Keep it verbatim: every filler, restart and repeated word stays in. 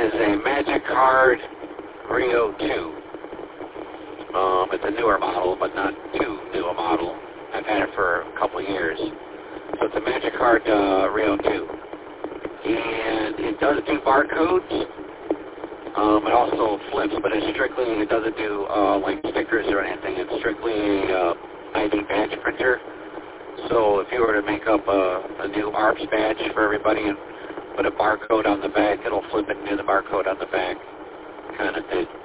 is a Magic Card Rio two. Um, it's a newer model, but not too new a model. I've had it for a couple of years. So it's a Magic Card uh, Rio two. And it does do barcodes. Um, it also flips, but it's strictly, it doesn't do uh, like stickers or anything. It's strictly a uh, I D badge printer. So if you were to make up a, a new A R P S badge for everybody and put a barcode on the back, it'll flip it into the barcode on the back kind of thing.